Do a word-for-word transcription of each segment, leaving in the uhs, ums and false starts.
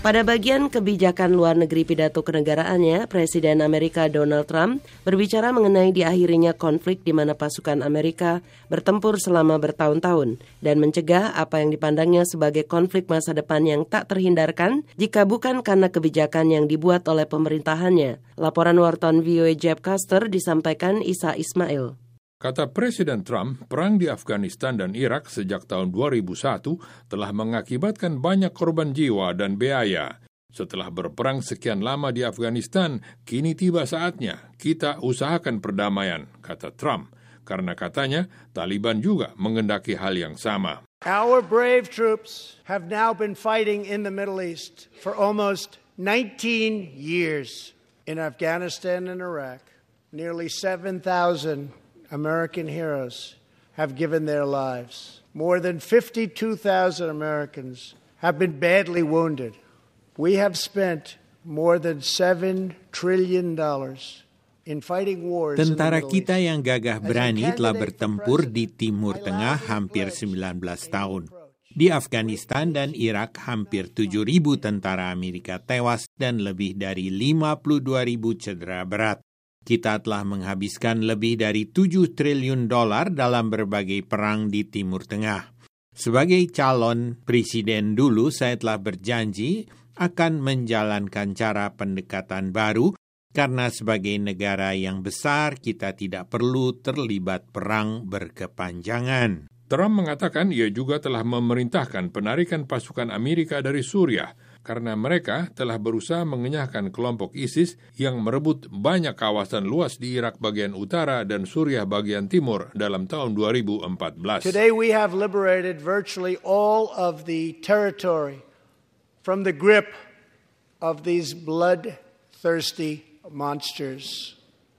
Pada bagian kebijakan luar negeri pidato kenegaraannya, Presiden Amerika Donald Trump berbicara mengenai diakhirinya konflik di mana pasukan Amerika bertempur selama bertahun-tahun dan mencegah apa yang dipandangnya sebagai konflik masa depan yang tak terhindarkan jika bukan karena kebijakan yang dibuat oleh pemerintahannya. Laporan wartawan V O A Jeff Custer disampaikan Isa Ismail. Kata Presiden Trump, perang di Afghanistan dan Irak sejak tahun dua ribu satu telah mengakibatkan banyak korban jiwa dan biaya. Setelah berperang sekian lama di Afghanistan, kini tiba saatnya kita usahakan perdamaian, kata Trump. Karena katanya, Taliban juga mengendaki hal yang sama. Our brave troops have now been fighting in the Middle East for almost nineteen years. In Afghanistan and Iraq, nearly seven thousand American heroes have given their lives. More than fifty-two thousand Americans have been badly wounded. We have spent more than seven trillion dollars in fighting wars. Tentara kita yang gagah berani telah bertempur di Timur Tengah hampir sembilan belas tahun. Di Afghanistan dan Irak hampir tujuh ribu tentara Amerika tewas dan lebih dari lima puluh dua ribu cedera berat. Kita telah menghabiskan lebih dari tujuh triliun dolar dalam berbagai perang di Timur Tengah. Sebagai calon presiden dulu, saya telah berjanji akan menjalankan cara pendekatan baru karena sebagai negara yang besar, kita tidak perlu terlibat perang berkepanjangan. Trump mengatakan ia juga telah memerintahkan penarikan pasukan Amerika dari Suriah karena mereka telah berusaha mengenyahkan kelompok ISIS yang merebut banyak kawasan luas di Irak bagian utara dan Suriah bagian timur dalam tahun dua ribu empat belas. Today we have liberated virtually all of the territory from the grip of these bloodthirsty monsters.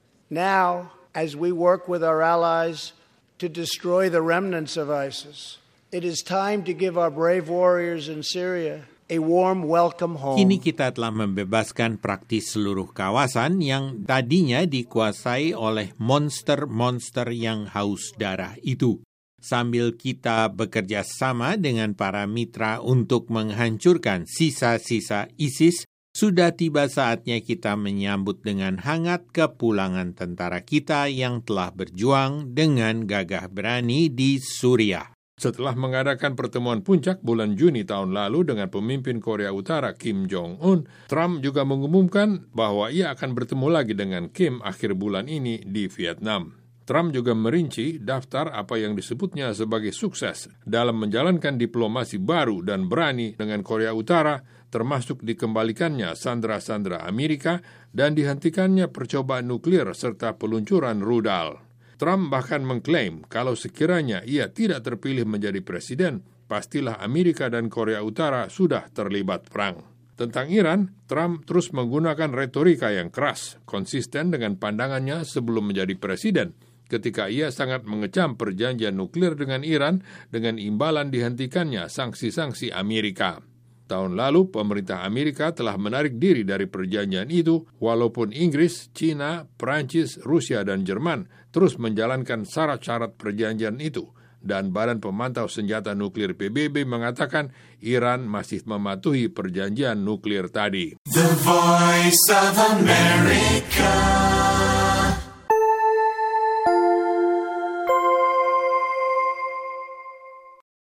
Now, as we work with our allies to destroy the remnants of ISIS, it is time to give our brave warriors in Syria a warm welcome home. Kini kita telah membebaskan praktis seluruh kawasan yang tadinya dikuasai oleh monster-monster yang haus darah itu. Sambil kita bekerja sama dengan para mitra untuk menghancurkan sisa-sisa ISIS, sudah tiba saatnya kita menyambut dengan hangat kepulangan tentara kita yang telah berjuang dengan gagah berani di Suriah. Setelah mengadakan pertemuan puncak bulan Juni tahun lalu dengan pemimpin Korea Utara Kim Jong-un, Trump juga mengumumkan bahwa ia akan bertemu lagi dengan Kim akhir bulan ini di Vietnam. Trump juga merinci daftar apa yang disebutnya sebagai sukses dalam menjalankan diplomasi baru dan berani dengan Korea Utara, termasuk dikembalikannya sandera-sandera Amerika dan dihentikannya percobaan nuklir serta peluncuran rudal. Trump bahkan mengklaim kalau sekiranya ia tidak terpilih menjadi presiden, pastilah Amerika dan Korea Utara sudah terlibat perang. Tentang Iran, Trump terus menggunakan retorika yang keras, konsisten dengan pandangannya sebelum menjadi presiden, ketika ia sangat mengecam perjanjian nuklir dengan Iran dengan imbalan dihentikannya sanksi-sanksi Amerika. Tahun lalu, pemerintah Amerika telah menarik diri dari perjanjian itu, walaupun Inggris, China, Prancis, Rusia, dan Jerman terus menjalankan syarat-syarat perjanjian itu. Dan Badan Pemantau Senjata Nuklir P B B mengatakan Iran masih mematuhi perjanjian nuklir tadi. The Voice of America.